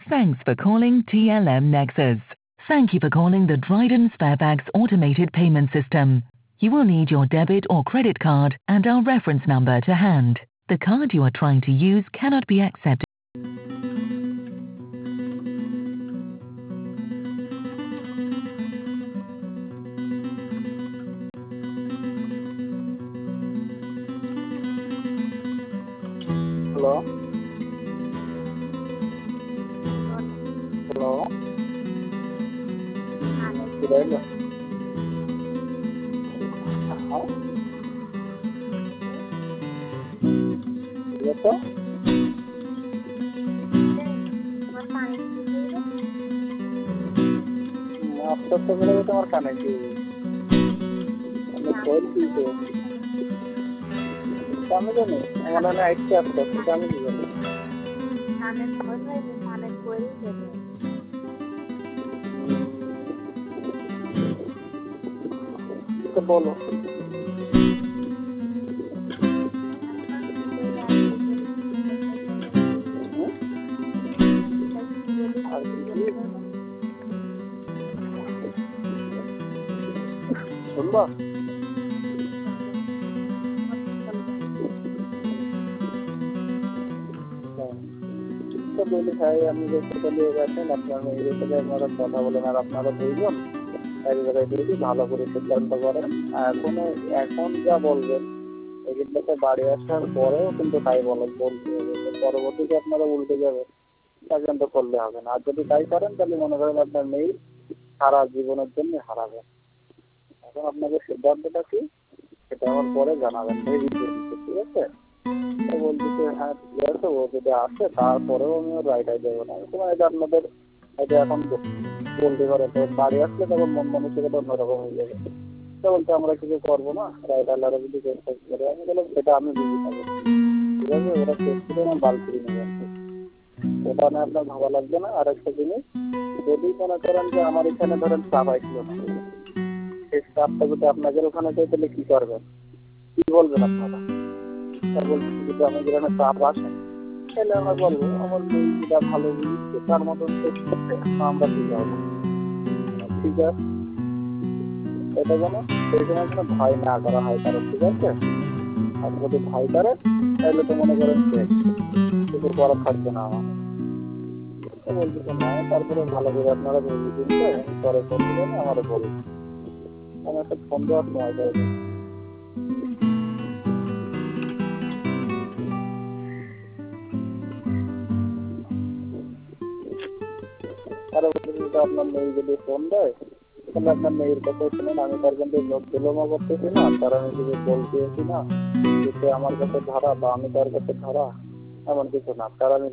Thanks for calling TLM Nexus. Thank you for calling the Dryden Sparebags automated payment system. You will need your debit or credit card and our reference number to hand. The card you are trying to use cannot be accepted. Hello? Hello? Hello? Yes, sir? আপনার তো বলে তোমার কানে কি আমি বলছি তো আমি জানি আমার নামে আইসি আসতো সেটা আমি কি জানি তো বলো শুনবা বলি ভাই আপনি যে সেটা নিয়ে গেছেন আপনার মেয়ের সাথে আপনারা কথা বলেন আর আপনারা দুইজন এক জায়গায় দিয়েছি ভালো করে সিদ্ধান্ত করেন এখন যা বলবেন এগুলোতে বাড়ি আসার পরেও কিন্তু তাই বলতে হবে পরবর্তীতে আপনারা উল্টে যাবেন তা কিন্তু করলে হবে না আর যদি তাই করেন তাহলে মনে করেন আপনার মেয়ে সারা জীবনের জন্য হারাবেন এখন আপনাদের সিদ্ধান্তটা কি সেটা আমার পরে জানাবেন ভেবে ঠিক আছে বলতেছে হ্যাঁ ঠিক আছে ও যদি আসে তারপরেও আমি ওর রায়টাই দেবো না তোমার এটা আপনাদের এটা এখন বলতে পারে তো বাড়ি আসলে তখন মন মানসিকতা অন্যরকম হয়ে যাবে তো বলতে আমরা কিছু করবো না রাইট আল্লাহরা যদি চেষ্টা করে আমি বললাম সেটা আমি বুঝি থাকবো ঠিক আছে ওরা চেক করে আমার বাল করে নেবেন ওটা না আপনার ভালো লাগবে না আর একটা জিনিস যদি মনে করেন যে আমার এখানে ধরেন চাপ আসলো না সেই চাপটা যদি আপনাদের ওখানে চাই তাহলে কি করবেন কি বলবেন আপনারা বলছি যদি আমাদের এখানে চাপ আসে তাহলে আমরা বলবো আমার মেয়ে যেটা ভালো বুঝছে তার মতন আমরা কি করবো ঠিক আছে এটা যেন সেই সময় যেন ভয় না করা হয় কারণ ঠিক আছে আর যদি ভয় করে তাহলে তো মনে করেন কিছু করার থাকবে না আমার বলতেছে না তারপরে ভালো করে আপনারা ভেবে কিনতে পরে ফোন দিলেন আমার বলুন আমি একটা ফোন দেওয়ার সময় দেয় আরো আপনার মেয়ে যদি ফোন দেয় তাহলে আপনার মেয়ের কথা শুনেন আমি তার কিন্তু বিলম্ব করতেছি না তার আমি যদি বলতেছি না যে আমার কাছে ধরা বা আমি তার কাছে ধরা এমন কিছু না তার আমি